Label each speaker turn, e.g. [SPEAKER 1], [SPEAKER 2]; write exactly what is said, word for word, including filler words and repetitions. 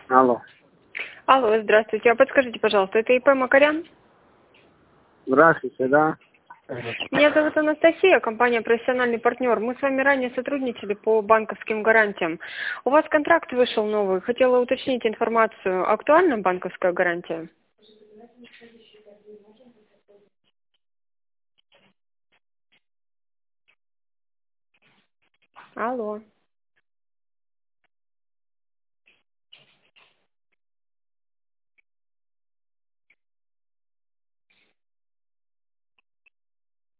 [SPEAKER 1] Алло.
[SPEAKER 2] Алло, здравствуйте. А подскажите, пожалуйста, это ИП Макарян?
[SPEAKER 1] Здравствуйте, да.
[SPEAKER 2] Меня зовут Анастасия, компания «Профессиональный партнер». Мы с вами ранее сотрудничали по банковским гарантиям. У вас контракт вышел новый. Хотела уточнить информацию. Актуальна банковская гарантия? Алло.